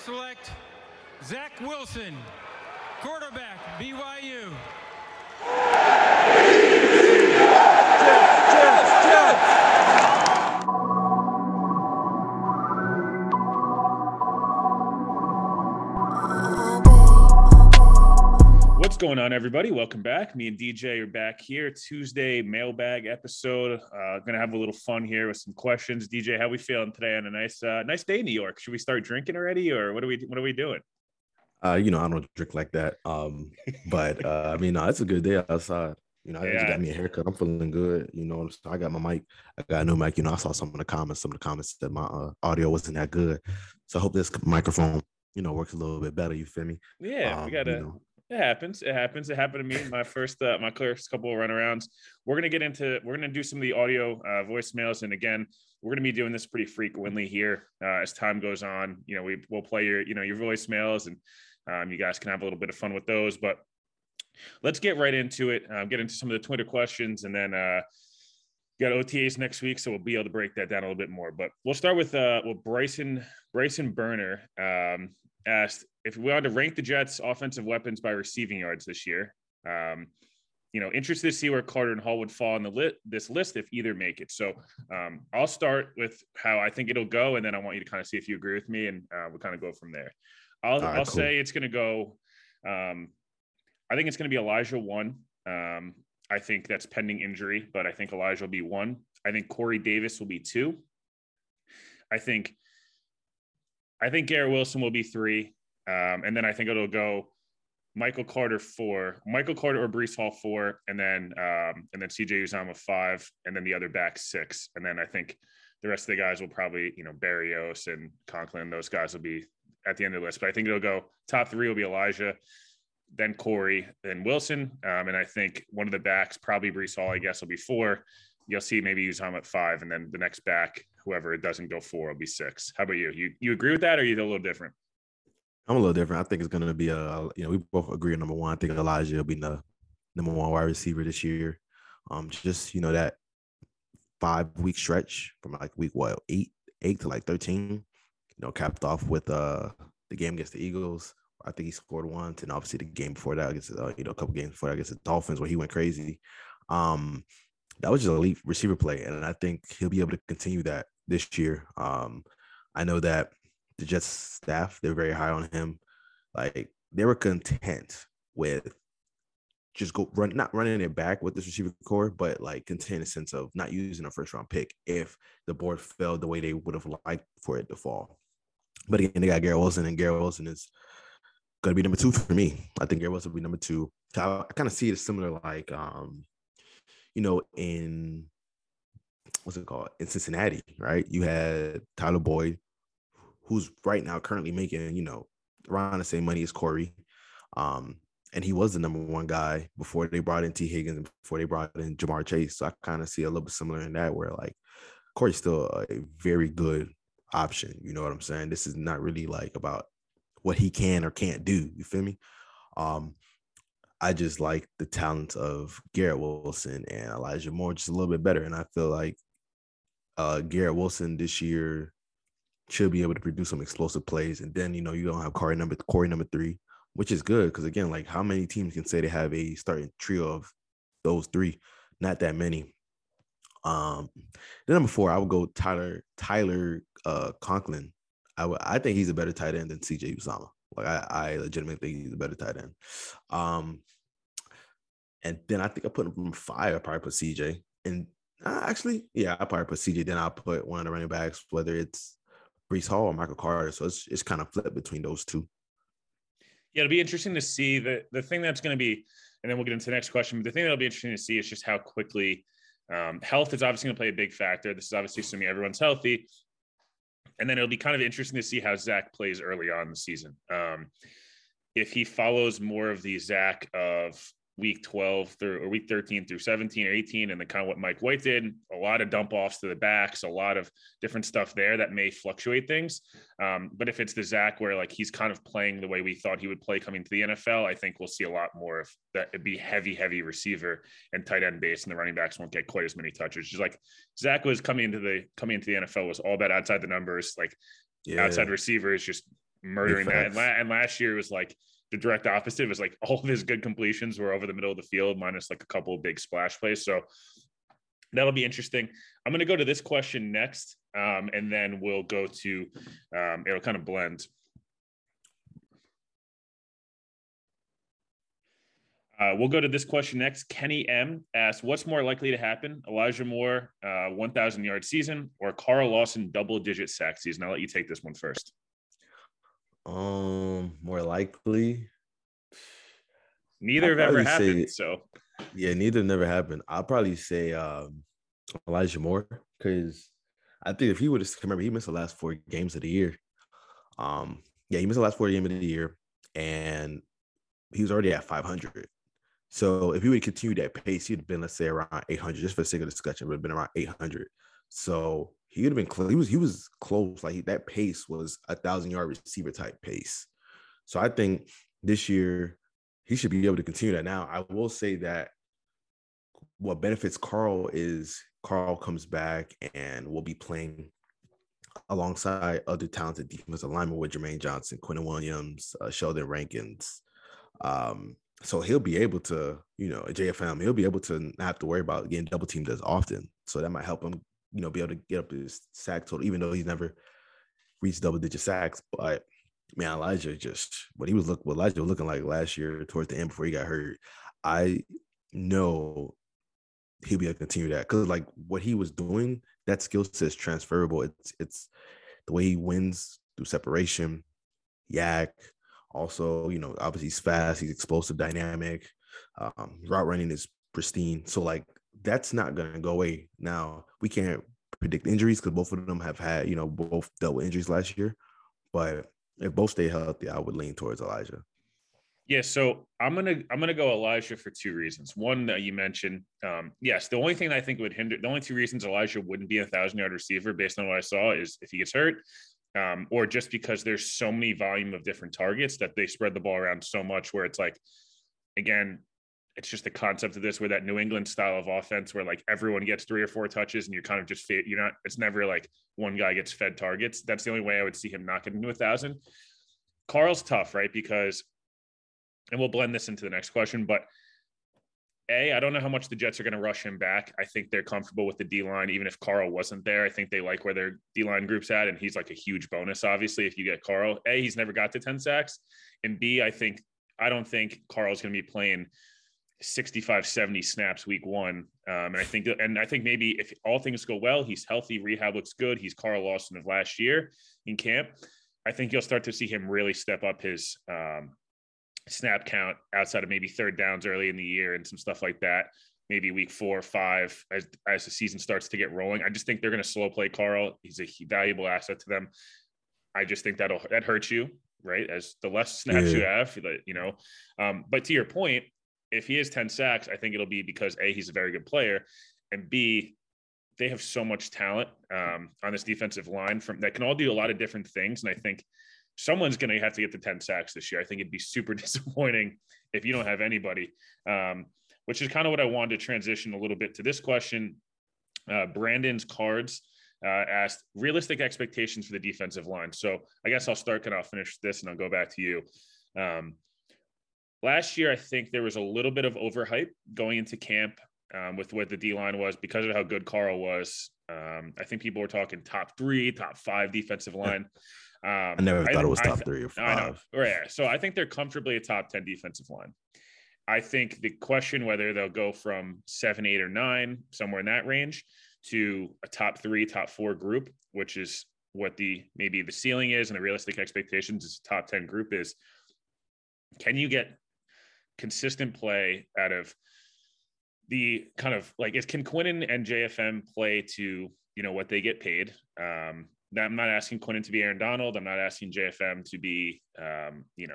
select Zach Wilson, quarterback, BYU. What's going on, everybody? Welcome back. Me and DJ are back here. Tuesday mailbag episode. Gonna have a little fun here with some questions. DJ, how we feeling today on a nice day in New York? Should we start drinking already, or what are we doing? I don't drink like that. But it's a good day outside. I just got me a haircut. I'm feeling good. I got my mic. I got a new mic. I saw some of the comments that my audio wasn't that good. So I hope this microphone, works a little bit better. You feel me? Yeah, we gotta. It happens. It happened to me in my first couple of runarounds. We're gonna do some of the audio voicemails, and again, we're gonna be doing this pretty frequently here as time goes on. We'll play your voicemails, and you guys can have a little bit of fun with those. But let's get right into it. Get into some of the Twitter questions, and then got OTAs next week, so we'll be able to break that down a little bit more. But we'll start with Bryson Burner asked if we wanted to rank the Jets' offensive weapons by receiving yards this year. Interested to see where Carter and Hall would fall on this list if either make it. So I'll start with how I think it'll go, and then I want you to kind of see if you agree with me, and we'll kind of go from there. I'll say it's going to go. I think it's going to be Elijah 1. I think that's pending injury, but I think Elijah will be 1. I think Corey Davis will be 2. I think Garrett Wilson will be 3. And then I think it'll go Michael Carter 4, Michael Carter or Breece Hall 4, and then CJ Uzomah 5, and then the other back 6. And then I think the rest of the guys will probably, Berrios and Conklin, those guys will be at the end of the list. But I think it'll go top 3 will be Elijah, then Corey, then Wilson. And I think one of the backs, probably Breece Hall, I guess, will be 4. You'll see maybe Uzomah at 5, and then the next back, whoever it doesn't go 4, will be 6. How about you? You agree with that, or are you a little different? I'm a little different. I think it's going to be we both agree on number 1. I think Elijah will be the number 1 wide receiver this year. That 5-week stretch from like week 8 to like 13, capped off with the game against the Eagles. I think he scored once, and obviously the game before that against a couple games before that against the Dolphins where he went crazy. That was just an elite receiver play, and I think he'll be able to continue that this year. I know that the Jets staff, they're very high on him. Like, they were content with just not running it back with this receiver core, but like content in the sense of not using a first-round pick if the board fell the way they would have liked for it to fall. But again, they got Garrett Wilson, and Garrett Wilson is going to be number 2 for me. I think Garrett Wilson will be number 2. I kind of see it similar like, in what's it called? In Cincinnati, right? You had Tyler Boyd, who's right now currently making, around the same money as Corey. And he was the number 1 guy before they brought in T. Higgins and before they brought in Jamar Chase. So I kind of see a little bit similar in that, where like Corey's still a very good option. You know what I'm saying? This is not really like about what he can or can't do. You feel me? I just like the talent of Garrett Wilson and Elijah Moore just a little bit better. And I feel like Garrett Wilson this year should be able to produce some explosive plays. And then, you don't have Corey number 3, which is good. Because again, like, how many teams can say they have a starting trio of those 3? Not that many. Then number 4, I would go Tyler Conklin. I think he's a better tight end than CJ Uzomah. Like, I legitimately think he's a better tight end. And then I think I put him from 5. I probably put CJ. And I probably put CJ. Then I'll put one of the running backs, whether it's Breece Hall or Michael Carter. So it's kind of flipped between those 2. Yeah, it'll be interesting to see the thing that's going to be, and then we'll get into the next question. But the thing that'll be interesting to see is just how quickly health is obviously going to play a big factor. This is obviously assuming everyone's healthy. And then it'll be kind of interesting to see how Zach plays early on in the season. If he follows more of the Zach of week 12 or week 13 through 17 or 18, and then kind of what Mike White did, a lot of dump offs to the backs, a lot of different stuff there that may fluctuate things. But if it's the Zach where like he's kind of playing the way we thought he would play coming to the NFL, I think we'll see a lot more of that. It'd be heavy receiver and tight end base, and the running backs won't get quite as many touches. Just like Zach was coming into the NFL was all about outside the numbers, like outside receivers, just murdering that. And last year was like the direct opposite. It was like all of his good completions were over the middle of the field, minus like a couple of big splash plays. So that'll be interesting. I'm going to go to this question next, and then we'll go to it'll kind of blend. We'll go to this question next. Kenny M asks, what's more likely to happen? Elijah Moore, 1,000-yard season, or Carl Lawson double-digit sack season? I'll let you take this one first. More likely. Neither have ever happened. Yeah, neither never happened. I'll probably say Elijah Moore, because I think if he would have, remember, he missed the last 4 games of the year. He missed the last 4 games of the year, and he was already at 500. So if he would continue that pace, he'd have been, let's say, around 800. Just for the sake of discussion, would have been around 800. So he would have been close. He was close. Like that pace was 1,000-yard receiver type pace. So I think this year he should be able to continue that. Now, I will say that what benefits Carl is Carl comes back and will be playing alongside other talented defensive linemen with Jermaine Johnson, Quentin Williams, Sheldon Rankins. So he'll be able to, JFM, he'll be able to not have to worry about getting double teamed as often. So that might help him, be able to get up his sack total, even though he's never reached double-digit sacks. But man, Elijah Elijah was looking like last year towards the end before he got hurt. I know he'll be able to continue that, because like what he was doing, that skill set is transferable. It's the way he wins through separation, yak. Also, obviously he's fast, he's explosive, dynamic. Route running is pristine. So like that's not gonna go away. Now we can't predict injuries because both of them have had, both dealt with injuries last year. But if both stay healthy, I would lean towards Elijah. Yeah, so I'm gonna go Elijah for 2 reasons. One that you mentioned, yes, the only thing I think would hinder, the only 2 reasons Elijah wouldn't be a 1,000-yard receiver based on what I saw is if he gets hurt, or just because there's so many volume of different targets that they spread the ball around so much, where it's like, again, it's just the concept of this, where that New England style of offense where like everyone gets 3 or 4 touches and you're kind of just it's never like one guy gets fed targets. That's the only way I would see him not getting to 1,000. Carl's tough, right? Because, and we'll blend this into the next question, but I don't know how much the Jets are going to rush him back. I think they're comfortable with the D-line. Even if Carl wasn't there, I think they like where their D-line group's at, and he's like a huge bonus, obviously, if you get Carl. He's never got to 10 sacks, and B, I don't think Carl's going to be playing 65, 70 snaps week 1. And I think maybe if all things go well, he's healthy, rehab looks good, he's Carl Lawson of last year in camp, I think you'll start to see him really step up his snap count outside of maybe 3rd downs early in the year and some stuff like that, maybe week 4 or 5 as the season starts to get rolling. I just think they're going to slow play Carl. He's a valuable asset to them. I just think that hurts you, right? As the less snaps you have, but to your point, if he has 10 sacks, I think it'll be because he's a very good player, and B, they have so much talent on this defensive line that can all do a lot of different things. And I think someone's going to have to get the 10 sacks this year. I think it'd be super disappointing if you don't have anybody, which is kind of what I wanted to transition a little bit to this question. Brandon's Cards asked realistic expectations for the defensive line. So I guess I'll start and I'll finish this and I'll go back to you. Last year, I think there was a little bit of overhype going into camp with what the D-line was because of how good Carl was. I think people were talking top 3, top 5 defensive line. I never thought it was top 3 or 5. I know. Right. So I think they're comfortably a top 10 defensive line. I think the question whether they'll go from 7, 8, or 9, somewhere in that range, to a top 3, top 4 group, which is what maybe the ceiling is and the realistic expectations is top 10 group is, can you get consistent play out of the kind of like, can Quinnen and JFM play to, what they get paid? I'm not asking Quinnen to be Aaron Donald. I'm not asking JFM to be, I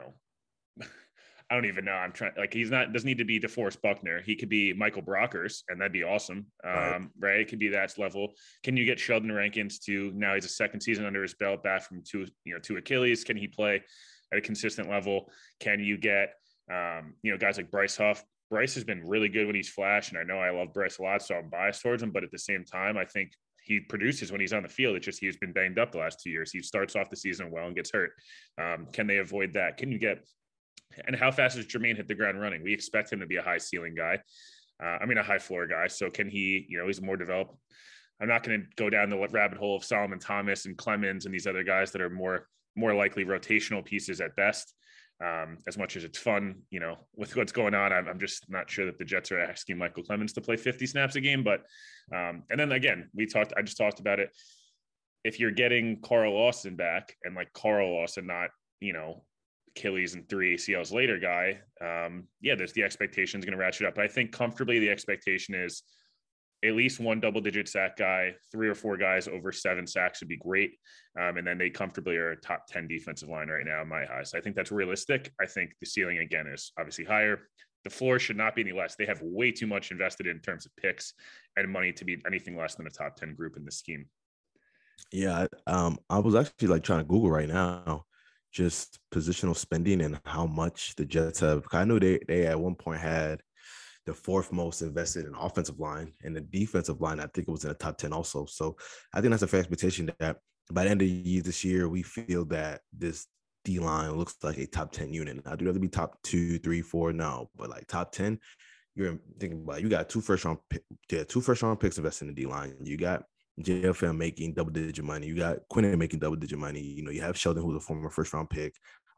don't even know. I'm trying, like, doesn't need to be DeForest Buckner. He could be Michael Brockers, and that'd be awesome. Right. It could be that level. Can you get Sheldon Rankins to, now he's a 2nd season under his belt, back from 2 Achilles. Can he play at a consistent level? Can you get, guys like Bryce Huff? Bryce has been really good when he's flashed, and I know I love Bryce a lot, so I'm biased towards him. But at the same time, I think he produces when he's on the field. It's just he's been banged up the last 2 years. He starts off the season well and gets hurt. Can they avoid that? And how fast does Jermaine hit the ground running? We expect him to be a high ceiling guy. A high floor guy. So can he, he's more developed. I'm not going to go down the rabbit hole of Solomon Thomas and Clemens and these other guys that are more likely rotational pieces at best. As much as it's fun, with what's going on, I'm just not sure that the Jets are asking Michael Clemens to play 50 snaps a game. But, and then again, I just talked about it. If you're getting Carl Lawson back and like Carl Lawson, not, Achilles and 3 ACLs later guy, there's the expectation is going to ratchet up. But I think comfortably the expectation is at least one double-digit sack guy, 3 or 4 guys over 7 sacks would be great. And then they comfortably are a top 10 defensive line right now in my eyes. So I think that's realistic. I think the ceiling, again, is obviously higher. The floor should not be any less. They have way too much invested in terms of picks and money to be anything less than a top 10 group in this scheme. Yeah, I was actually trying to Google right now just positional spending and how much the Jets have. I know they at one point had the 4th most invested in offensive line, and the defensive line, I think it was in the top 10 also. So I think that's a fair expectation that by the end of the year this year, we feel that this D line looks like a top 10 unit. I'd rather be top 2, 3, 4 now, but top 10, you're thinking about, you got 2 first round picks invested in the D line. You got JFM making double-digit money. You got Quinnen making double-digit money. You have Sheldon, who's a former first-round pick.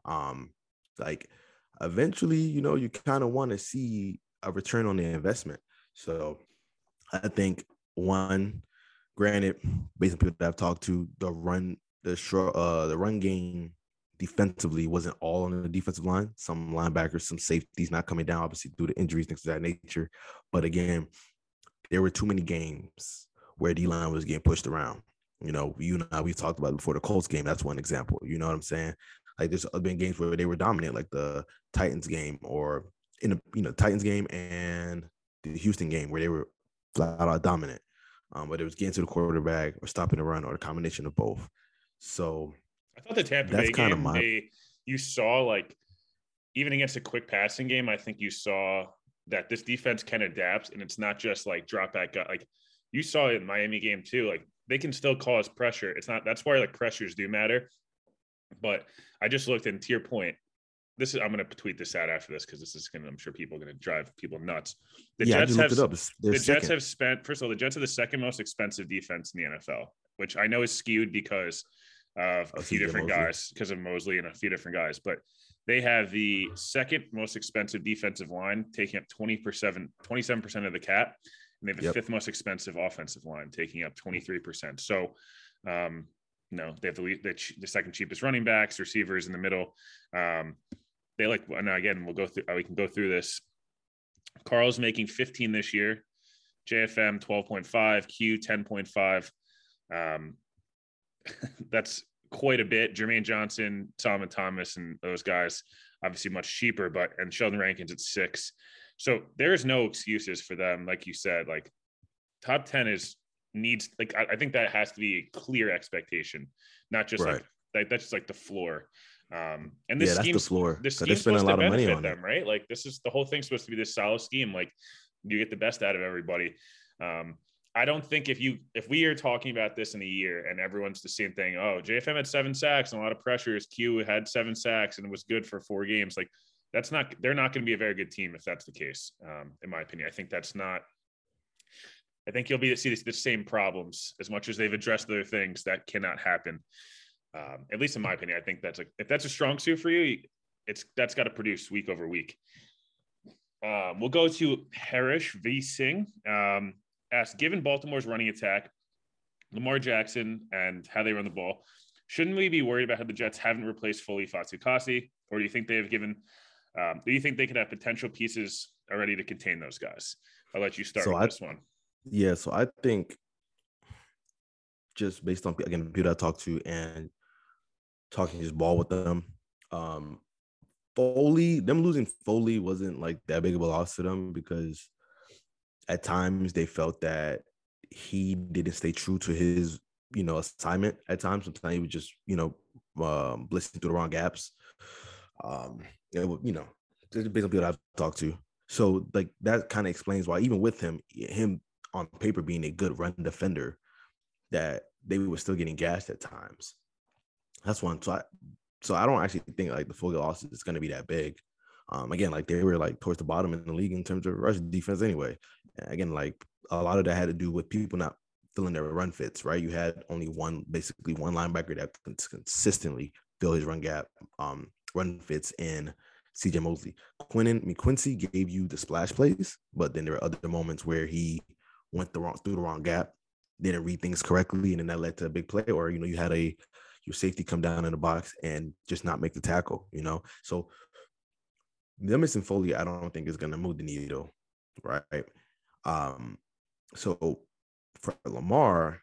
Eventually, you kind of want to see a return on the investment. So I think granted, based on people that I've talked to, the run game defensively wasn't all on the defensive line. Some linebackers, some safeties not coming down, obviously due to injuries, things of that nature. But again, there were too many games where D-line was getting pushed around. You and I, we talked about it before, the Colts game. That's one example. You know what I'm saying? There's been games where they were dominant, like the Titans game, or in the Titans game and the Houston game, where they were flat out dominant. But it was getting to the quarterback or stopping the run, or a combination of both. So I thought the Tampa Bay game, you saw even against a quick passing game, I think you saw that this defense can adapt, and it's not just drop back. You saw it in Miami game too. They can still cause pressure. It's not, that's why pressures do matter. But I just looked, and to your point, I'm going to tweet this out after this, because this is I'm sure people are going to drive people nuts. The Jets have spent, first of all, the Jets are the 2nd most expensive defense in the NFL, which I know is skewed because of a few different guys, because of Mosley and a few different guys, but they have the 2nd most expensive defensive line, taking up 27% of the cap. And they have the 5th most expensive offensive line, taking up 23%. So, they have the 2nd cheapest running backs, receivers in the middle. And again, we can go through this. Carl's making 15 this year, JFM 12.5, Q 10.5. That's quite a bit. Jermaine Johnson, Solomon Thomas, and those guys obviously much cheaper, and Sheldon Rankins at 6. So there is no excuses for them. Like you said, top 10 needs, I think that has to be a clear expectation, not just right. That's just the floor. And this scheme, that's the floor. This scheme's supposed to benefit them, right? This is the whole thing's supposed to be this solid scheme. You get the best out of everybody. I don't think if we are talking about this in a year and everyone's the same thing, JFM had 7 sacks and a lot of pressures, Q had 7 sacks and it was good for 4 games. They're not going to be a very good team if that's the case, in my opinion. I think you'll see the same problems. As much as they've addressed other things, that cannot happen. At least in my opinion, I think if that's a strong suit for you, that's got to produce week over week. We'll go to Harish V. Singh. Asked, given Baltimore's running attack, Lamar Jackson, and how they run the ball, shouldn't we be worried about how the Jets haven't replaced fully Fatukasi? Or do you think they have do you think they could have potential pieces already to contain those guys? I'll let you start with this one. Yeah, so I think just based on, again, the people I talked to and talking just ball with them, them losing Foley wasn't that big of a loss to them, because at times they felt that he didn't stay true to his, assignment at times. Sometimes he was just, blitzing through the wrong gaps. Just based on people I've talked to. So that kind of explains why, even with him on paper being a good run defender, that they were still getting gashed at times. That's one. So I don't actually think like the full loss is going to be that big. Again, like they were like towards the bottom in the league in terms of rush defense anyway. And again, like a lot of that had to do with people not filling their run fits, right? You had only basically one linebacker that consistently fill his run fits in CJ Mosley. Quincy gave you the splash plays, but then there were other moments where he went through the wrong gap, didn't read things correctly, and then that led to a big play. Or you had your safety come down in the box and just not make the tackle. So them missing Foley, I don't think is going to move the needle, right? So for Lamar,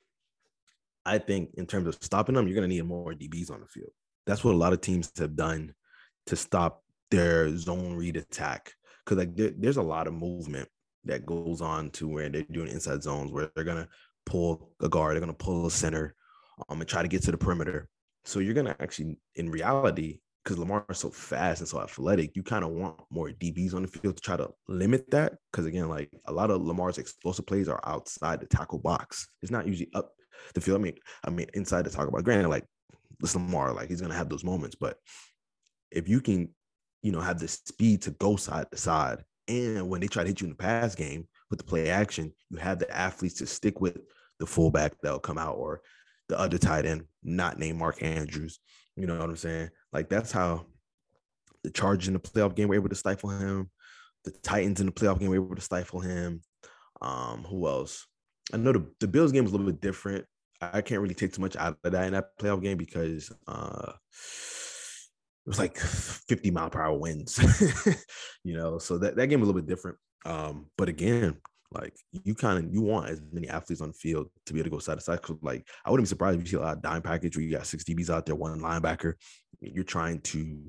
I think in terms of stopping them, you're going to need more DBs on the field. That's what a lot of teams have done to stop their zone read attack. Because like there's a lot of movement that goes on to where they're doing inside zones where they're going to pull a guard, they're going to pull a center, and try to get to the perimeter. So you're going to actually, in reality, because Lamar is so fast and so athletic, you kind of want more DBs on the field to try to limit that. Because again, like a lot of Lamar's explosive plays are outside the tackle box. It's not usually up the field. I mean, inside the tackle box. Granted, like this Lamar, like he's gonna have those moments, but if you can, have the speed to go side to side, and when they try to hit you in the pass game with the play action, you have the athletes to stick with the fullback that'll come out or the other tight end, not named Mark Andrews. You know what I'm saying? Like that's how the Chargers in the playoff game were able to stifle him. The Titans in the playoff game were able to stifle him. Who else? I know the Bills game was a little bit different. I can't really take too much out of that in that playoff game because it was like 50-mile-per-hour winds. So that game was a little bit different. But again, like you want as many athletes on the field to be able to go side to side. Cause like I wouldn't be surprised if you see a lot of dime package where you got 6 DBs out there, one linebacker. You're trying to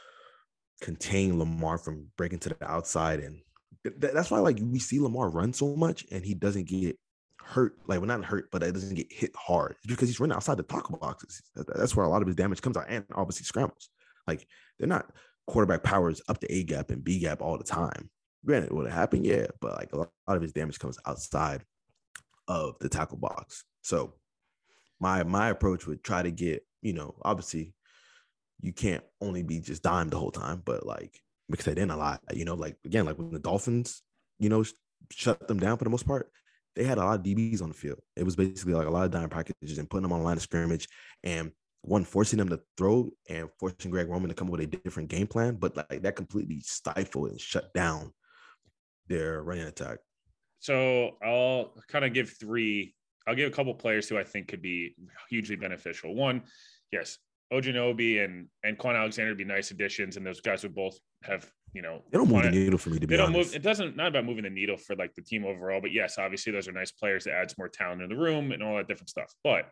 contain Lamar from breaking to the outside, and that's why like we see Lamar run so much and he doesn't get hurt. Like, well, not hurt, but it doesn't get hit hard. It's because he's running outside the tackle boxes. That's where a lot of his damage comes out, and obviously scrambles. Like they're not quarterback powers up the A gap and B gap all the time. Granted, would it happen? Yeah, but like a lot of his damage comes outside of the tackle box. So my approach would try to get, obviously you can't only be just dime the whole time, but like mix that in a lot. Like again, like when the Dolphins, shut them down for the most part, they had a lot of DBs on the field. It was basically like a lot of dime packages and putting them on the line of scrimmage and forcing them to throw and forcing Greg Roman to come up with a different game plan, but like that completely stifled and shut down their running attack. So I'll kind of give I'll give a couple players who I think could be hugely beneficial. One, yes, Ojinobi and Quan Alexander would be nice additions, and those guys would both have, they don't move the needle for me, to be honest. It doesn't, not about moving the needle for like the team overall, but yes, obviously those are nice players that adds more talent in the room and all that different stuff. But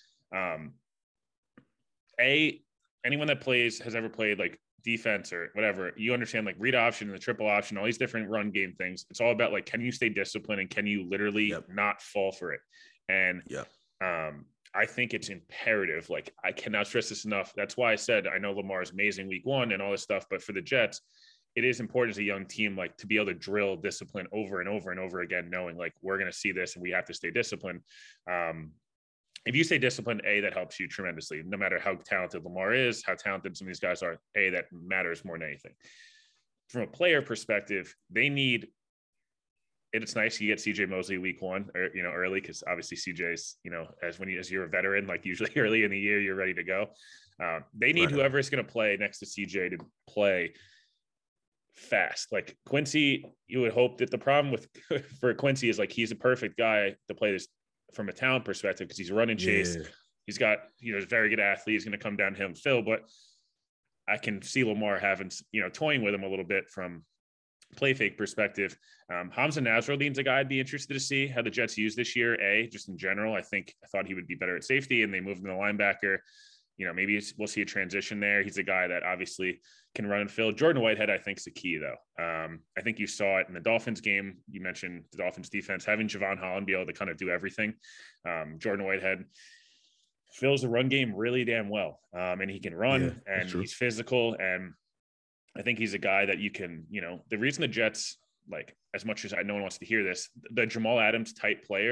anyone that has ever played like defense or whatever, you understand like read option and the triple option, all these different run game things. It's all about like, can you stay disciplined and can you literally not fall for it? And I think it's imperative. Like I cannot stress this enough. That's why I said, I know Lamar is amazing week 1 and all this stuff, but for the Jets, it is important as a young team, like to be able to drill discipline over and over and over again, knowing like we're going to see this and we have to stay disciplined. If you stay disciplined, that helps you tremendously, no matter how talented Lamar is, how talented some of these guys are, that matters more than anything. From a player perspective, they need, it's nice you get CJ Mosley week 1 or, early. Cause obviously CJ's, as you're a veteran, like usually early in the year, you're ready to go. They need whoever is going to play next to CJ to play fast. Like Quincy, you would hope that the problem for Quincy is like, he's a perfect guy to play this from a talent perspective, because he's a run and chase. He's got, he's a very good athlete. He's going to come downhill and fill, but I can see Lamar having, toying with him a little bit from play fake perspective. Hamza Nasruddin's a guy I'd be interested to see how the Jets use this year. Just in general, I thought he would be better at safety, and they moved him to linebacker. Maybe we'll see a transition there. He's a guy that obviously can run and fill. Jordan Whitehead, I think, is the key, though. I think you saw it in the Dolphins game. You mentioned the Dolphins defense, having Javon Holland be able to kind of do everything. Jordan Whitehead fills the run game really damn well. And he can run, and he's physical. And I think he's a guy that you can, the reason the Jets, like, as much as no one wants to hear this, the Jamal Adams type player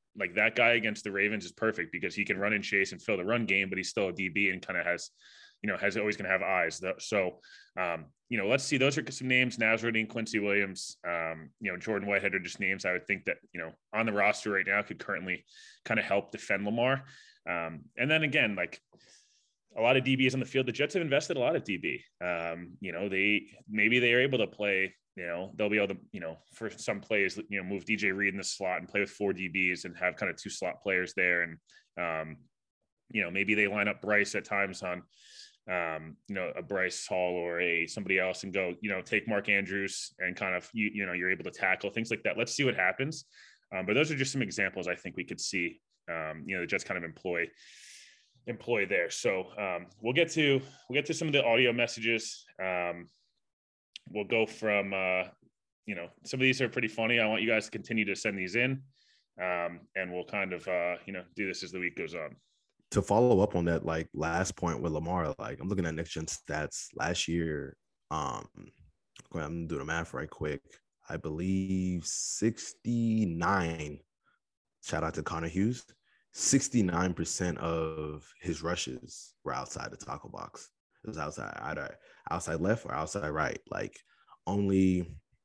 like that guy against the Ravens is perfect because he can run and chase and fill the run game, but he's still a DB and kind of has always going to have eyes. So, let's see. Those are some names: Nazarene, Quincy Williams, Jordan Whitehead are just names I would think that, on the roster right now could currently kind of help defend Lamar. And then again, like a lot of DBs on the field, the Jets have invested a lot of DB. They are able to play, they'll be able to, for some plays, move DJ Reed in the slot and play with 4 DBs and have kind of 2 slot players there. And, maybe they line up Bryce at times on, a Bryce Hall or somebody else and go, take Mark Andrews and kind of, you're able to tackle things like that. Let's see what happens. But those are just some examples I think we could see, the Jets kind of employ there. So we'll get to some of the audio messages. We'll go from, some of these are pretty funny. I want you guys to continue to send these in, and we'll kind of, do this as the week goes on. To follow up on that, like last point with Lamar, like I'm looking at next gen stats last year. I'm gonna do the math right quick. I believe 69. Shout out to Connor Hughes. 69% of his rushes were outside the tackle box. It was either outside left or outside right. Like only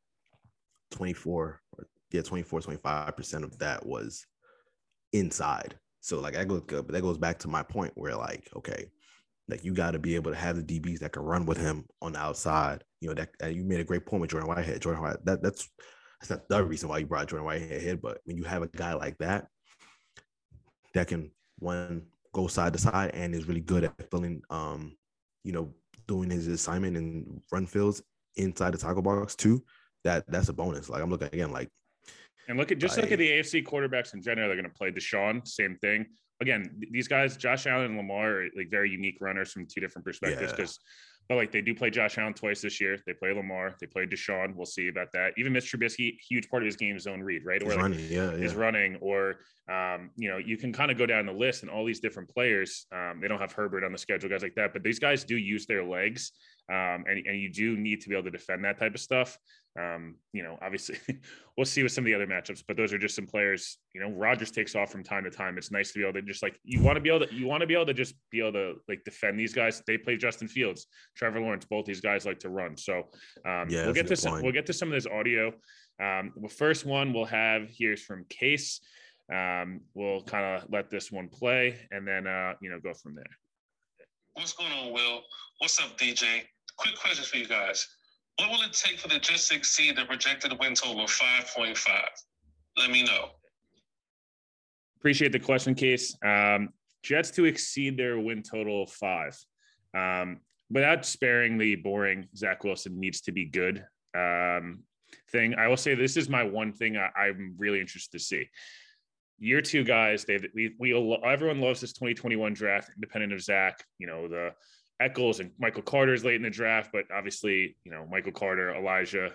25% of that was inside. So like that goes back to my point where like, okay, like you got to be able to have the DBs that can run with him on the outside. That you made a great point with Jordan Whitehead. That's not the reason why you brought Jordan Whitehead, but when you have a guy like that can go side to side and is really good at filling, doing his assignment and run fills inside the tackle box too. That's a bonus. Like I'm looking again, like. And look at the AFC quarterbacks in general. They're going to play Deshaun, same thing. Again, these guys, Josh Allen and Lamar, are like very unique runners from 2 different perspectives. But like they do play Josh Allen twice this year. They play Lamar. They play Deshaun. We'll see about that. Even Mitch Trubisky, huge part of his game is zone read, right? He's running, is running. Or you can kind of go down the list and all these different players. They don't have Herbert on the schedule, guys like that, but these guys do use their legs, and you do need to be able to defend that type of stuff. Obviously, we'll see with some of the other matchups, but those are just some players. Rodgers takes off from time to time. It's nice to be able to just like you want to be able to like defend these guys. They play Justin Fields, Trevor Lawrence. Both these guys like to run. So we'll get to some of this audio. The first one we'll have here is from Case. We'll kind of let this one play and then go from there. What's going on, Will? What's up, DJ? Quick question for you guys. What will it take for the Jets to exceed the projected win total of 5.5? Let me know. Appreciate the question, Case. Jets to exceed their win total of 5. Without sparing the boring Zach Wilson needs to be good thing, I will say this is my one thing I'm really interested to see. Year 2 guys, everyone loves this 2021 draft, independent of Zach. The Eccles and Michael Carter's late in the draft, but obviously, Michael Carter, Elijah.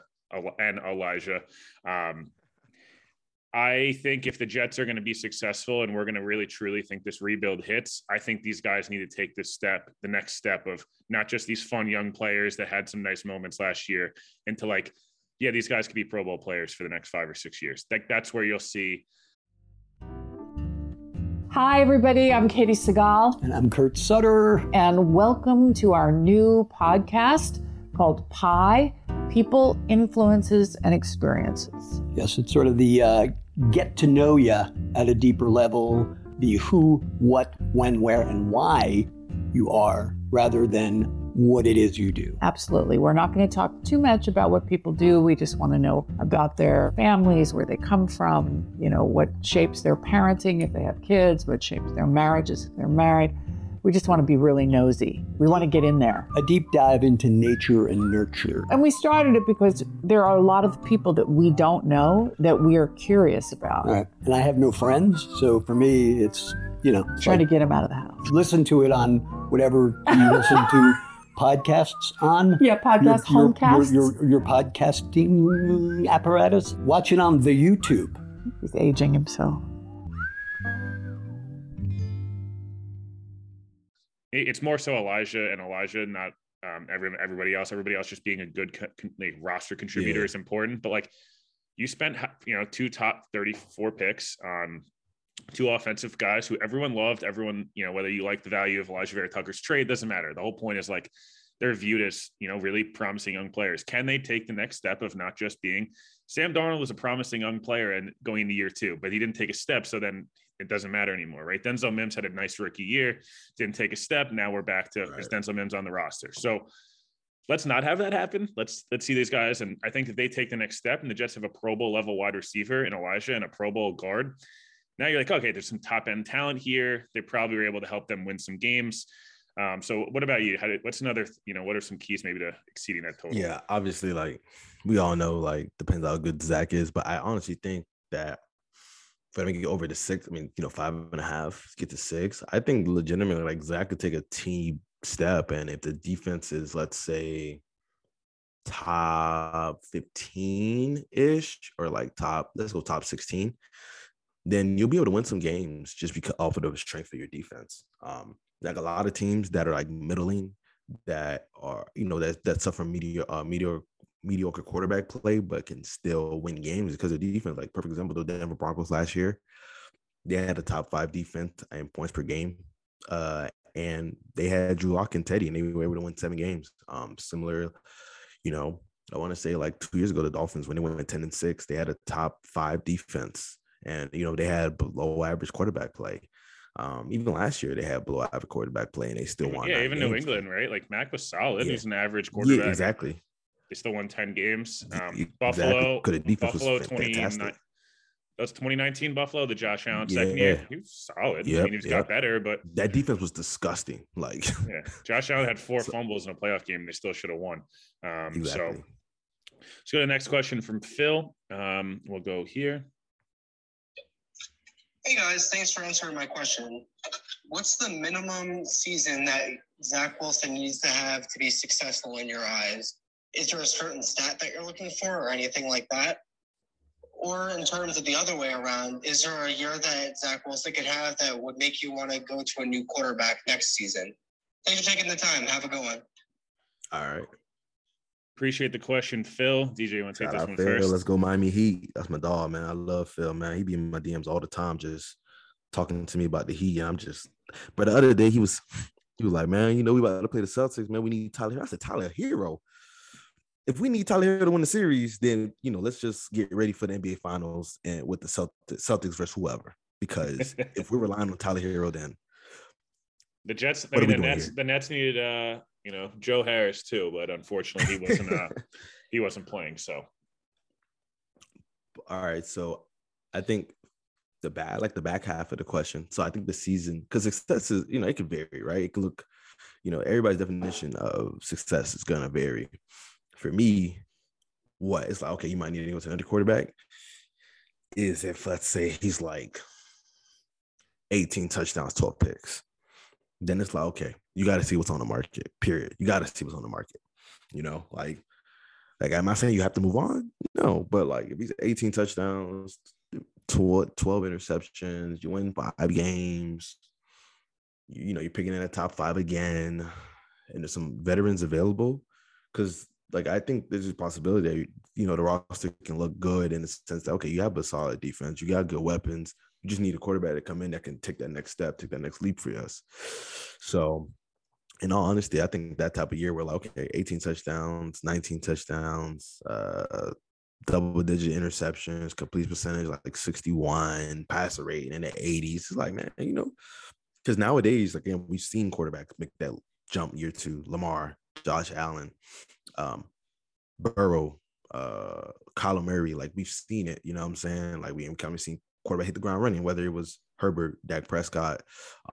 I think if the Jets are going to be successful and we're going to really truly think this rebuild hits, I think these guys need to take the next step of not just these fun young players that had some nice moments last year into like, yeah, these guys could be Pro Bowl players for the next 5 or 6 years. That's where you'll see. Hi, everybody. I'm Katie Segal. And I'm Kurt Sutter. And welcome to our new podcast called Pi, People, Influences, and Experiences. Yes, it's sort of the get to know you at a deeper level, the who, what, when, where, and why you are, rather than what it is you do. Absolutely. We're not going to talk too much about what people do. We just want to know about their families, where they come from, what shapes their parenting if they have kids, what shapes their marriages if they're married. We just want to be really nosy. We want to get in there. A deep dive into nature and nurture. And we started it because there are a lot of people that we don't know that we are curious about. Right. And I have no friends. So for me, it's, trying to get them out of the house. Listen to it on whatever you listen to podcasts on. Yeah, homecasts. Your podcasting apparatus. Watch it on the YouTube. He's aging himself. It's more so Elijah, not everybody else. Everybody else just being a good roster contributor is important. But like you spent 2 top 34 picks on two offensive guys who everyone loved. Everyone, whether you like the value of Elijah Vera Tucker's trade, doesn't matter. The whole point is like they're viewed as, really promising young players. Can they take the next step of not just being Sam Darnold was a promising young player and going into year 2, but he didn't take a step. So then it doesn't matter anymore, right? Denzel Mims had a nice rookie year, didn't take a step. Now we're back to is Denzel Mims on the roster. So let's not have that happen. Let's see these guys. And I think if they take the next step and the Jets have a Pro Bowl level wide receiver in Elijah and a Pro Bowl guard, now you're like, okay, there's some top end talent here. They probably were able to help them win some games. So what about you? What's another, what are some keys maybe to exceeding that total? Yeah, obviously, like we all know, like depends how good Zach is, but I honestly think that for them to get over to 6, 5.5, get to 6, I think legitimately like Zach could take a team step. And if the defense is, let's say, top 15-ish or like let's go top 16, then you'll be able to win some games just because off of the strength of your defense. Like a lot of teams that are like middling, that are, that suffer mediocre quarterback play, but can still win games because of defense. Like perfect example, the Denver Broncos last year, they had a top 5 defense in points per game. And they had Drew Lock and Teddy, and they were able to win 7 games. Similar, I want to say like 2 years ago, the Dolphins, when they went 10-6, they had a top 5 defense, and they had below average quarterback play. Even last year, they had below average quarterback play, and they still won. Yeah, even New England, right? Like Mac was solid. Yeah. He's an average quarterback. Yeah, exactly. They still won 10 games. Exactly. Buffalo, the defense Buffalo was fantastic. That's 2019 Buffalo, the Josh Allen second year. He was solid. He just got better, but that defense was disgusting. Like, Josh Allen had 4 fumbles in a playoff game, and they still should have won. Exactly. So let's go to the next question from Phil. We'll go here. Hey guys, thanks for answering my question. What's the minimum season that Zach Wilson needs to have to be successful in your eyes? Is there a certain stat that you're looking for or anything like that? Or in terms of the other way around, is there a year that Zach Wilson could have that would make you want to go to a new quarterback next season? Thanks for taking the time. Have a good one. All right. Appreciate the question, Phil. DJ, you want to take this one Phil. first? Let's go Miami Heat. That's my dog, man. I love Phil, man. He be in my DMs all the time, just talking to me about the Heat. And but the other day he was like, man, we about to play the Celtics, man. We need Tyler Hero. I said, Tyler Hero. If we need Tyler Hero to win the series, then let's just get ready for the NBA Finals and with the Celtics versus whoever. Because if we're relying on Tyler Hero, then the Jets. The Nets needed Joe Harris too, but unfortunately he wasn't playing. So, all right. So, I think the back half of the question. So, I think the season, because success is it can vary, right? It can look, everybody's definition of success is gonna vary. For me, it's like, okay, you might need to go to another quarterback. Is if, let's say, he's like 18 touchdowns, 12 picks. Then it's like, okay, you got to see what's on the market, period. You got to see what's on the market. Like, I'm not saying you have to move on. No, but like if he's 18 touchdowns, 12 interceptions, you win 5 games, you're picking in the top 5 again, and there's some veterans available. Because like, I think there's a possibility that, the roster can look good in the sense that, okay, you have a solid defense, you got good weapons, you just need a quarterback to come in that can take that next step, take that next leap for us. So, in all honesty, I think that type of year, we're like, okay, 18 touchdowns, 19 touchdowns, double-digit interceptions, complete percentage like 61, passer rate in the 80s. It's like, man, because nowadays, again, we've seen quarterbacks make that jump year 2. Lamar, Josh Allen, Burrow, Kyler Murray, like we've seen it, you know what I'm saying? Like we kind of seen quarterback hit the ground running, whether it was Herbert, Dak Prescott,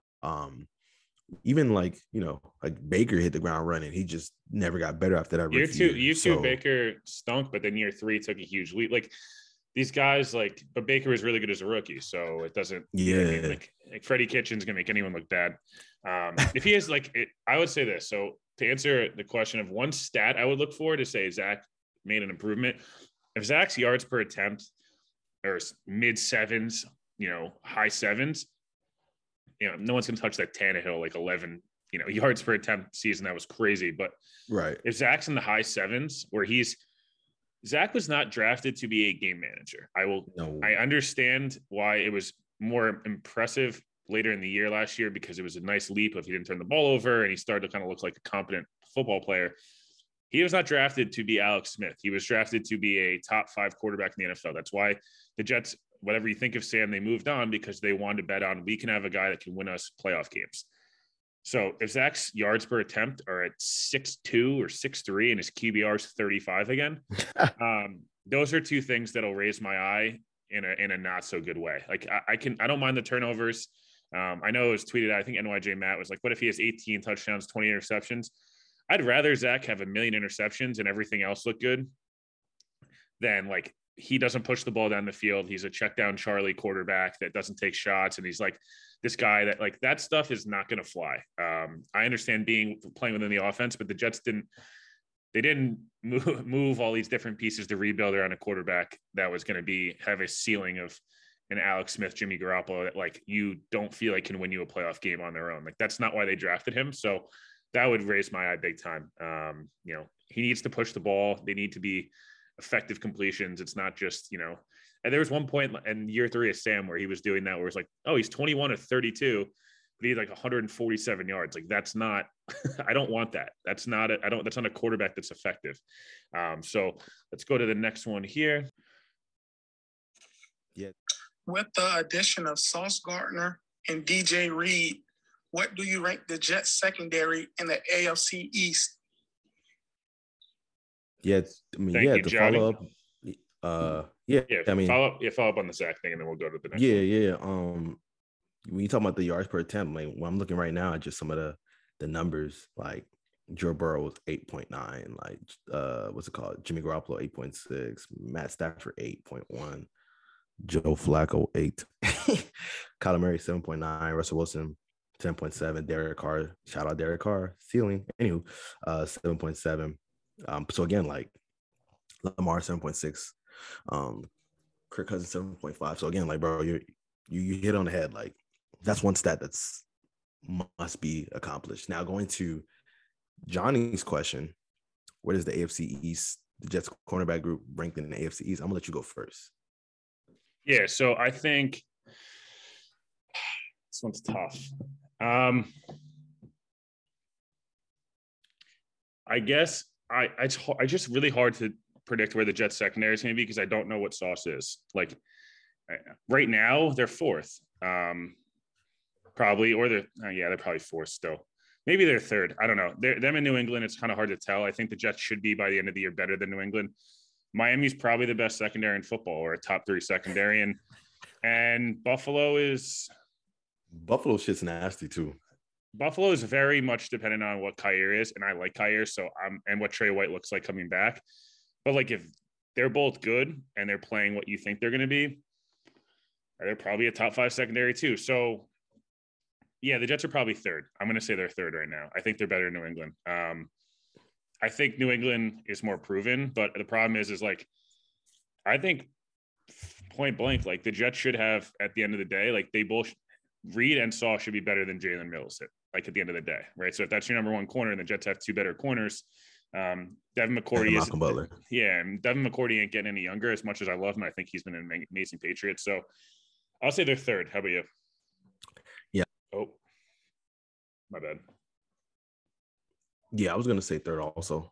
even like Baker hit the ground running. He just never got better after that. Year two, Baker stunk, but then year 3 took a huge leap. Like these guys, but Baker was really good as a rookie, so it doesn't. Yeah, like Freddie Kitchens gonna make anyone look bad. If he is I would say this. So to answer the question of one stat I would look for to say Zach made an improvement, if Zach's yards per attempt or mid 7s, high 7s, no one's gonna touch that Tannehill like 11, yards per attempt season. That was crazy. But right, if Zach's in the high 7s, where Zach was not drafted to be a game manager. I understand why it was more impressive later in the year last year because it was a nice leap if he didn't turn the ball over and he started to kind of look like a competent football player. He was not drafted to be Alex Smith. He was drafted to be a top 5 quarterback in the NFL. That's why the Jets, whatever you think of Sam, they moved on because they wanted to bet on we can have a guy that can win us playoff games. So if Zach's yards per attempt are at 6.2 or 6.3 and his QBR is 35 again, those are two things that'll raise my eye in a not so good way. Like I don't mind the turnovers. I know it was tweeted out, I think NYJ Matt was like, what if he has 18 touchdowns, 20 interceptions? I'd rather Zach have 1 million interceptions and everything else look good than like he doesn't push the ball down the field. He's a check down Charlie quarterback that doesn't take shots. And he's like this guy that like that stuff is not going to fly. I understand playing within the offense, but the Jets didn't move all these different pieces to rebuild around a quarterback that was going to have a ceiling of an Alex Smith, Jimmy Garoppolo that like you don't feel like can win you a playoff game on their own. Like that's not why they drafted him. So that would raise my eye big time. He needs to push the ball. They need to be effective completions. It's not just, and there was one point in year 3 of Sam where he was doing that, where it's like, oh, he's 21 of 32, but he had like 147 yards. Like that's not, I don't want that. That's not a quarterback that's effective. So let's go to the next one here. Yeah. With the addition of Sauce Gardner and DJ Reed, what do you rank the Jets secondary in the AFC East? Yeah, to follow up. Follow up on the Zach thing, and then we'll go to the next one. When you talk about the yards per attempt, like when I'm looking right now at just some of the numbers, like Joe Burrow was 8.9, like what's it called? Jimmy Garoppolo 8.6, Matt Stafford 8.1, Joe Flacco 8, Kyler Murray 7.9, Russell Wilson 10.7, Derek Carr, shout out Derek Carr, ceiling. Anywho, 7.7. So again, like Lamar 7.6, Kirk Cousins 7.5. So again, like bro, you hit on the head. Like that's one stat that's must be accomplished. Now going to Johnny's question, where does the AFC East, the Jets cornerback group ranked in the AFC East? I'm gonna let you go first. Yeah, so I think this one's tough. I guess it's just really hard to predict where the Jets secondary is going to be because I don't know what Sauce is. Like right now, they're 4th, probably, or they're probably 4th still. Maybe they're 3rd. I don't know. Them in New England, it's kind of hard to tell. I think the Jets should be by the end of the year better than New England. Miami's probably the best secondary in football, or a top 3 secondary, and Buffalo's shit's nasty too. Buffalo is very much dependent on what Kyer is, and I like Kyer, and what Trey White looks like coming back. But like if they're both good and they're playing what you think they're going to be, they're probably a top 5 secondary too. So yeah, the Jets are probably 3rd. I'm going to say they're 3rd right now. I think they're better than New England. I think New England is more proven, but the problem is like I think point blank, like the Jets should have at the end of the day, like they both. Reed and Sauce should be better than Jalen Mills at the end of the day, right? So if that's your number 1 corner and the Jets have 2 better corners, Devin McCourty is Malcolm Butler. Yeah, and Devin McCourty ain't getting any younger as much as I love him. I think he's been an amazing Patriot. So I'll say they're 3rd. How about you? Yeah. Oh, my bad. Yeah, I was gonna say 3rd also.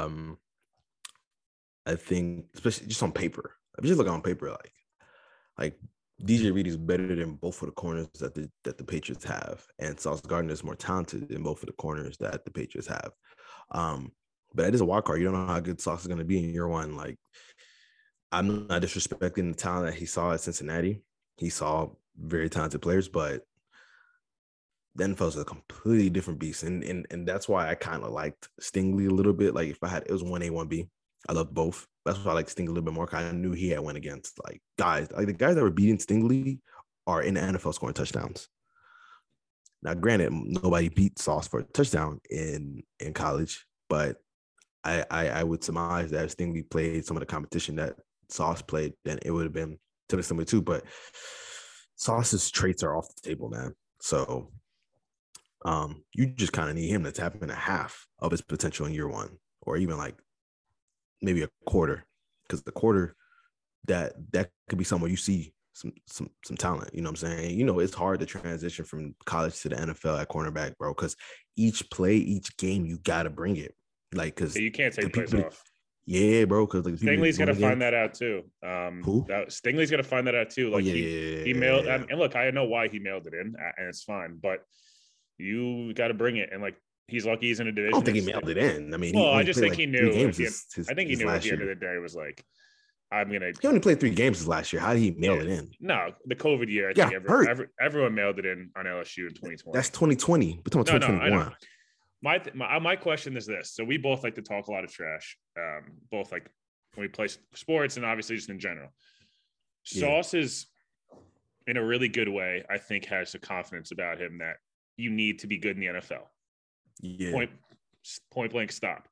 I think especially just on paper. If you just look on paper, like DJ Reed is better than both of the corners that the Patriots have, and Sauce Gardner is more talented than both of the corners that the Patriots have. But it is a wild card. You don't know how good Sauce is going to be in year 1. Like, I'm not disrespecting the talent that he saw at Cincinnati. He saw very talented players, but the NFL is a completely different beast, and that's why I kind of liked Stingley a little bit. Like, if it was 1A, 1B, I loved both. That's why I like Stingley a little bit more. Cause I knew he had went against like guys, like the guys that were beating Stingley are in the NFL scoring touchdowns. Now, granted, nobody beat Sauce for a touchdown in college, but I would surmise that if Stingley played some of the competition that Sauce played, then it would have been to the similar too. But Sauce's traits are off the table, man. So you just kind of need him to tap into half of his potential in year 1, or even like maybe a quarter, because the quarter that could be somewhere you see some talent. You know what I'm saying? You know, it's hard to transition from college to the NFL at cornerback, bro, because each play, each game, you gotta bring it. Like, because you can't take plays off. Yeah, bro. Because like Stingley's gonna find that out too. Who? Stingley's gonna find that out too. Like he mailed. And look, I know why he mailed it in, and it's fine. But you got to bring it. And like he's lucky he's in a division. I don't think he mailed it in. I mean, I just think like he knew. I think he knew at the end of the day was like, I'm gonna. He only played 3 games this last year. How did he mail it in? No, the COVID year. I think everyone mailed it in on LSU in 2020. That's 2020. We're talking 2021. My question is this. So we both like to talk a lot of trash. Both like when we play sports and obviously just in general. Sauce is in a really good way, I think, has a confidence about him that you need to be good in the NFL. Yeah. Point blank stop.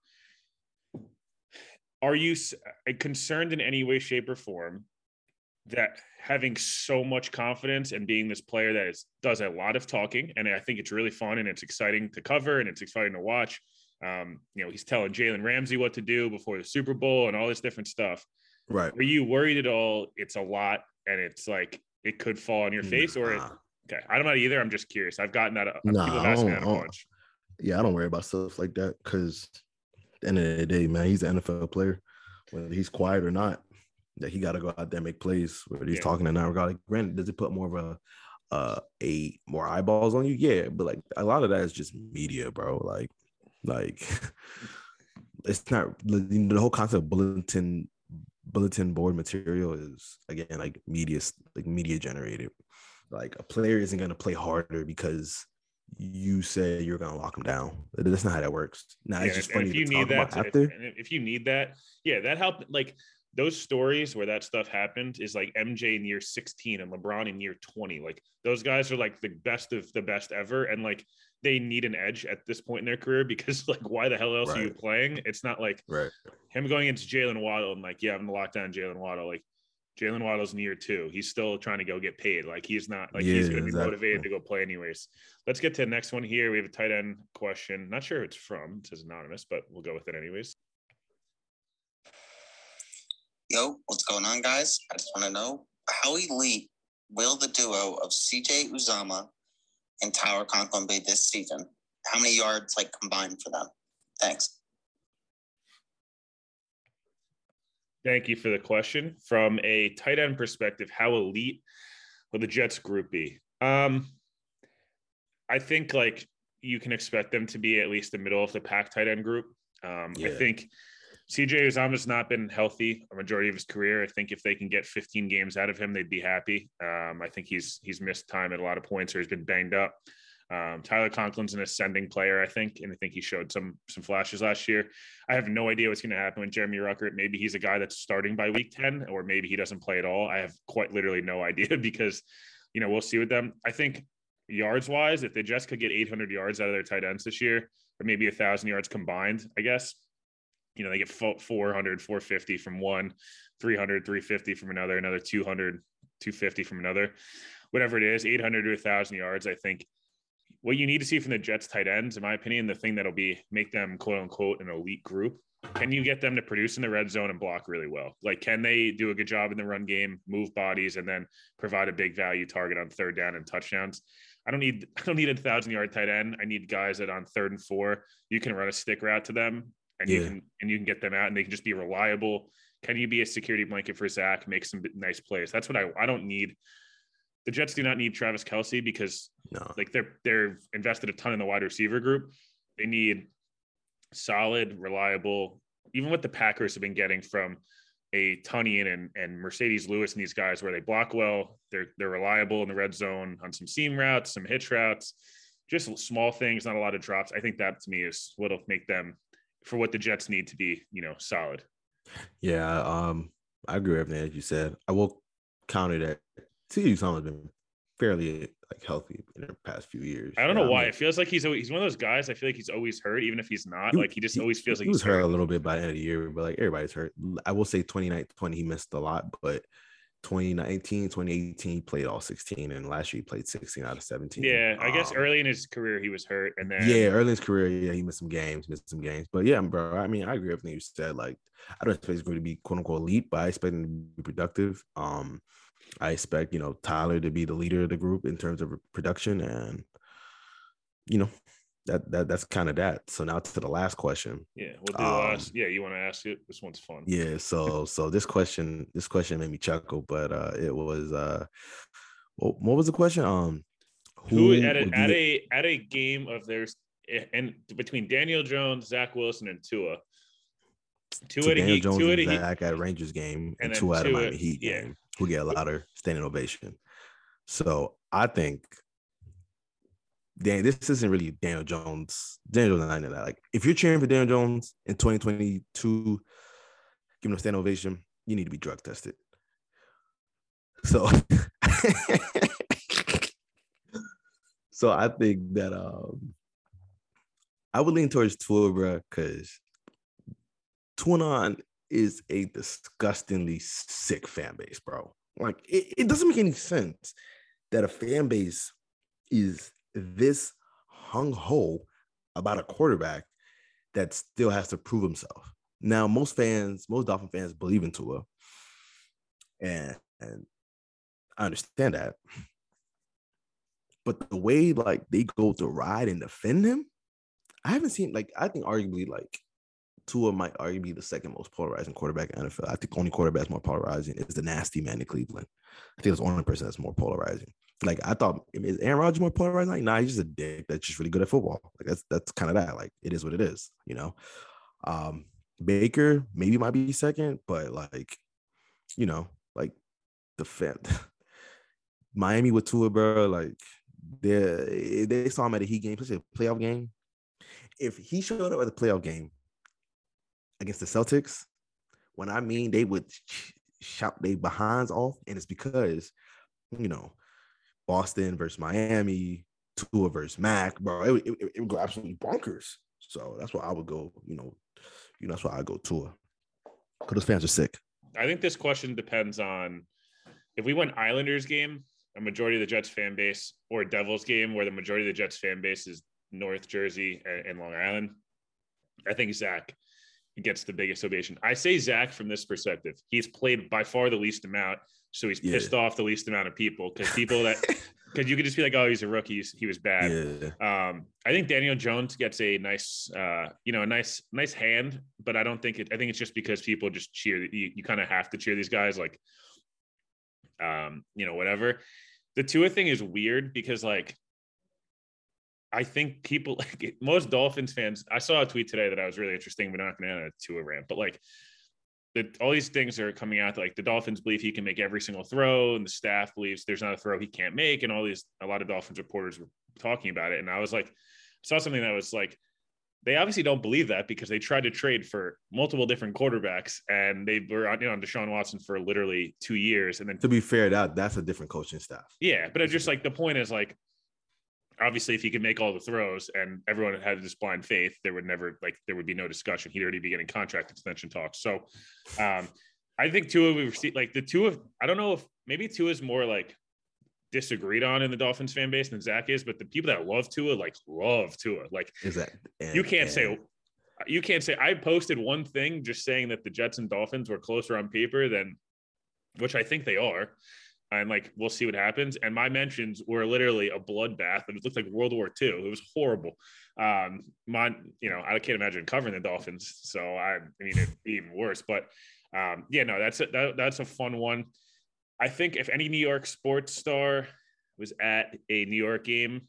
Are you concerned in any way, shape, or form that having so much confidence and being this player that does a lot of talking, and I think it's really fun and it's exciting to cover and it's exciting to watch. He's telling Jalen Ramsey what to do before the Super Bowl and all this different stuff. Right. Are you worried at all? It's a lot and it's like it could fall on your face okay. I'm not either. I'm just curious. I've gotten that. People have asked me that a bunch. Yeah, I don't worry about stuff like that because at the end of the day, man, he's an NFL player. Whether he's quiet or not, that he got to go out there and make plays. Whether he's talking in that regard, like, granted, does it put more of a more eyeballs on you? Yeah, but like a lot of that is just media, bro. Like it's not the whole concept of bulletin board material is again like media generated. Like a player isn't going to play harder because you say you're going to lock him down. That's not how that works. It's just funny. If you need that, if you need that, that helped. Like those stories where that stuff happened is like MJ in year 16 and LeBron in year 20. Like those guys are like the best of the best ever. And like they need an edge at this point in their career because like, why the hell else are you playing? It's not like him going into Jalen Waddle and like, I'm going to lock down Jalen Waddle. Like Jalen Waddle's in year 2. He's still trying to go get paid. Like he's not like he's going to be motivated to go play anyways. Let's get to the next one here. We have a tight end question. Not sure who it's from. It says anonymous, but we'll go with it anyways. Yo, what's going on, guys? I just want to know how elite will the duo of CJ Uzomah and Tyler Conklin be this season? How many yards like combined for them? Thanks. Thank you for the question. From a tight end perspective, how elite will the Jets group be? I think like you can expect them to be at least the middle of the pack tight end group. I think CJ Uzomah's not been healthy a majority of his career. I think if they can get 15 games out of him, they'd be happy. I think he's missed time at a lot of points or he's been banged up. Tyler Conklin's an ascending player, I think, and I think he showed some flashes last year. I have no idea what's going to happen with Jeremy Ruckert. Maybe he's a guy that's starting by week 10, or maybe he doesn't play at all. I have quite literally no idea because, we'll see with them. I think yards-wise, if they just could get 800 yards out of their tight ends this year, or maybe 1,000 yards combined, I guess, they get 400, 450 from one, 300, 350 from another 200, 250 from another, whatever it is, 800 to 1,000 yards. I think what you need to see from the Jets tight ends, in my opinion, the thing that'll make them quote unquote an elite group. Can you get them to produce in the red zone and block really well? Like, can they do a good job in the run game, move bodies, and then provide a big value target on 3rd down and touchdowns? I don't need a 1,000-yard tight end. I need guys that on 3rd and 4, you can run a stick route to them and you can get them out and they can just be reliable. Can you be a security blanket for Zach, make some nice plays? That's what I don't need. The Jets do not need Travis Kelce because they're invested a ton in the wide receiver group. They need solid, reliable, even what the Packers have been getting from a Tonyan and Mercedes Lewis and these guys where they block well, they're reliable in the red zone on some seam routes, some hitch routes, just small things, not a lot of drops. I think that to me is what'll make them for what the Jets need to be, solid. Yeah, I agree with everything that you said. I will counter that. CJ Uzomah's been fairly healthy in the past few years. I don't know why. It feels like he's one of those guys. I feel like he's always hurt, even if he's not. He just always feels like he was hurt a little bit by the end of the year, but everybody's hurt. I will say 2019, he missed a lot, but 2019, 2018, he played all 16, and last year he played 16 out of 17. Yeah, I guess early in his career he was hurt, and then early in his career, he missed some games. But yeah, bro, I mean, I agree with everything you said. Like, I don't expect he's going to be quote unquote elite, but I expect him to be productive. I expect Tyler to be the leader of the group in terms of production, and that's kind of that. So now to the last question. Yeah, we'll do the last. Yeah, you want to ask it? This one's fun. Yeah, so this question made me chuckle, but it was what was the question? Who at a game of theirs, and between Daniel Jones, Zach Wilson, and Tua. Daniel Jones and Zach at a Rangers game, and Tua at a Miami Heat game, who get a louder standing ovation. So I think this isn't really Daniel Jones. Daniel Jones, I know that. Like, if you're cheering for Daniel Jones in 2022, giving him a standing ovation, you need to be drug tested. So, I think that I would lean towards Tua, bro, because Tuanon is a disgustingly sick fan base, bro. Like, it doesn't make any sense that a fan base is this hung-ho about a quarterback that still has to prove himself. Now, most Dolphin fans believe in Tua, and I understand that. But the way, like, they go to ride and defend him, I haven't seen, like, I think arguably, like, Tua might arguably be the second most polarizing quarterback in the NFL. I think the only quarterback that's more polarizing is the nasty man in Cleveland. I think that's the only person that's more polarizing. Like, I thought, is Aaron Rodgers more polarizing? Like, nah, he's just a dick that's just really good at football. Like, that's kind of that. Like, it is what it is, Baker maybe might be second, but like, like the fan, Miami with Tua, bro. Like, they saw him at a Heat game, especially a playoff game. If he showed up at the playoff game against the Celtics, when I mean they would shout their behinds off, and it's because, Boston versus Miami, Tua versus Mac, bro, it would go absolutely bonkers. So that's why I would go, that's why I go Tua. Because those fans are sick. I think this question depends on if we went Islanders game, a majority of the Jets fan base, or Devils game where the majority of the Jets fan base is North Jersey and Long Island. I think Zach gets the biggest ovation. I say Zach from this perspective. He's played by far the least amount, so he's pissed off the least amount of people because you could just be like, oh, he's a rookie, he was bad. Yeah. I think Daniel Jones gets a nice, nice hand, but I think it's just because people just cheer. You kind of have to cheer these guys, like, whatever. The Tua thing is weird because, like, I think people, like, most Dolphins fans, I saw a tweet today that I was really interesting, but not going to add a Tua rant, but like all these things are coming out that, like, the Dolphins believe he can make every single throw, and the staff believes there's not a throw he can't make. And a lot of Dolphins reporters were talking about it. And I was like, I saw something that was like, they obviously don't believe that because they tried to trade for multiple different quarterbacks, and they were on Deshaun Watson for literally 2 years. And then, to be fair, that's a different coaching staff. Yeah. But it's just like, the point is, like, obviously, if he could make all the throws and everyone had this blind faith, there would be no discussion. He'd already be getting contract extension talks. So I think Tua, I don't know if maybe Tua is more like disagreed on in the Dolphins fan base than Zach is, but the people that love Tua, love Tua. Like, is that, you can't say I posted one thing just saying that the Jets and Dolphins were closer on paper than, which I think they are. And, like, we'll see what happens. And my mentions were literally a bloodbath. It looked like World War II. It was horrible. I can't imagine covering the Dolphins. So I mean, it'd be even worse. But that's a fun one. I think if any New York sports star was at a New York game,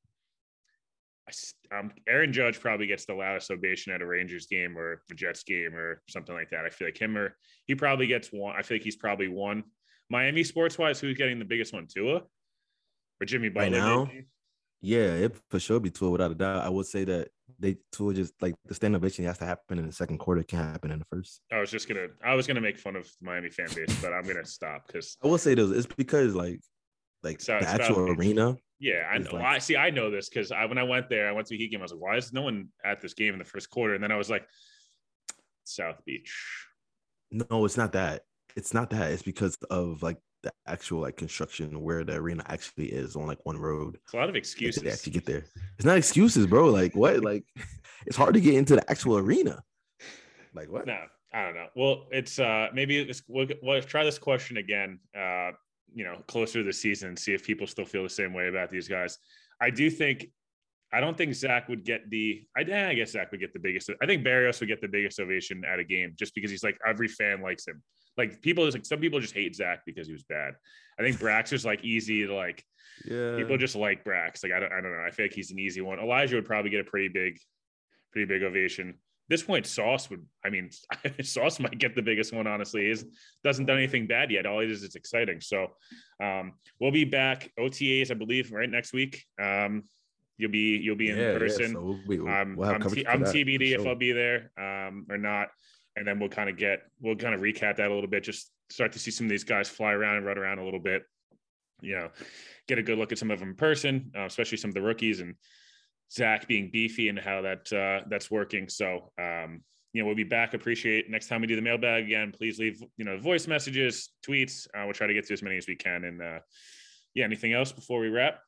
Aaron Judge probably gets the loudest ovation at a Rangers game or a Jets game or something like that. I feel like he probably gets one. I feel like he's probably one. Miami sports-wise, who's getting the biggest one, Tua or Jimmy Butler? Right now, maybe? Yeah, it for sure be Tua without a doubt. I would say that Tua just, like, the stand ovation has to happen in the second quarter. It can't happen in the first. I was gonna make fun of the Miami fan base, but I'm gonna stop because I will say this. It's because like the actual arena. Yeah, I know. I know this because when I went there, I went to a Heat game. I was like, why is no one at this game in the first quarter? And then I was like, South Beach. No, it's not that. It's not that. It's because of like the actual like construction where the arena actually is on like one road. It's a lot of excuses. They actually get there. It's not excuses, bro. Like what? Like it's hard to get into the actual arena. Like what? No, I don't know. Well, it's maybe we'll try this question again. Closer to the season, see if people still feel the same way about these guys. I don't think Zach would get I guess Zach would get the biggest. I think Barrios would get the biggest ovation at a game just because he's like every fan likes him. Like some people just hate Zach because he was bad. I think Brax is like easy to like. Yeah. People just like Brax. Like I don't know. I feel like he's an easy one. Elijah would probably get a pretty big ovation. At this point, Sauce Sauce might get the biggest one, honestly. He doesn't done anything bad yet. All it is exciting. So we'll be back OTAs, I believe, right next week. You'll be in person. So I'm TBD if I'll be there or not. And then we'll kind of recap that a little bit, just start to see some of these guys fly around and run around a little bit, get a good look at some of them in person, especially some of the rookies and Zach being beefy and how that's working. So, we'll be back. Appreciate next time we do the mailbag again, please leave, voice messages, tweets. We'll try to get to as many as we can. And anything else before we wrap?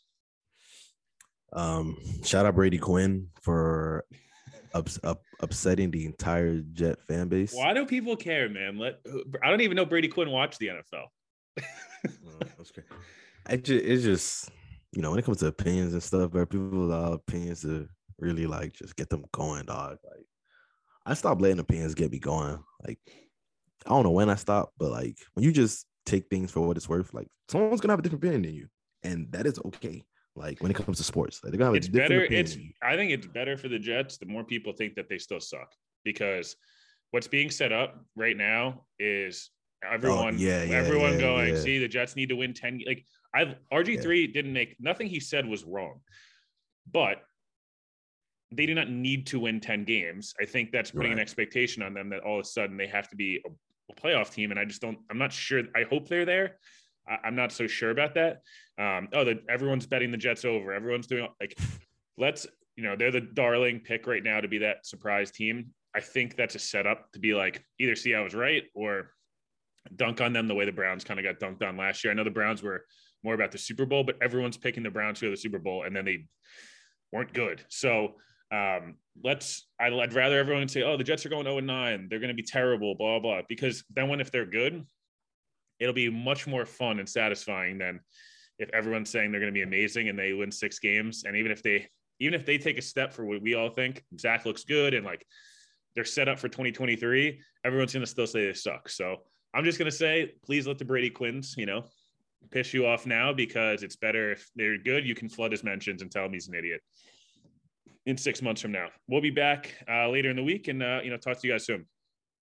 Shout out Brady Quinn for upsetting the entire Jet fan base. Why do people care, man? I don't even know Brady Quinn watched the NFL. That's great. It's just when it comes to opinions and stuff, but people allow opinions to really like just get them going, dog. Like I stopped letting opinions get me going. Like I don't know when I stopped, but like when you just take things for what it's worth, like someone's gonna have a different opinion than you, and that is okay. Like when it comes to sports, like they're gonna have a different opinion. I think it's better for the Jets the more people think that they still suck, because what's being set up right now is everyone going, see, the Jets need to win 10. Like RG3 didn't make nothing he said was wrong, but they do not need to win 10 games. I think that's putting an expectation on them that all of a sudden they have to be a playoff team. And I'm not sure. I hope they're there. I'm not so sure about that. Everyone's betting the Jets over. Everyone's doing they're the darling pick right now to be that surprise team. I think that's a setup to be like, either see I was right or dunk on them the way the Browns kind of got dunked on last year. I know the Browns were more about the Super Bowl, but everyone's picking the Browns to the Super Bowl, and then they weren't good. So I'd rather everyone say, oh, the Jets are going 0-9. They're going to be terrible, blah, blah, because then if they're good, it'll be much more fun and satisfying than if everyone's saying they're going to be amazing and they win 6 games. And even if they take a step for what we all think, Zach looks good and like they're set up for 2023, everyone's going to still say they suck. So I'm just going to say, please let the Brady Quinns, piss you off now, because it's better if they're good. You can flood his mentions and tell him he's an idiot in 6 months from now. We'll be back later in the week and, talk to you guys soon.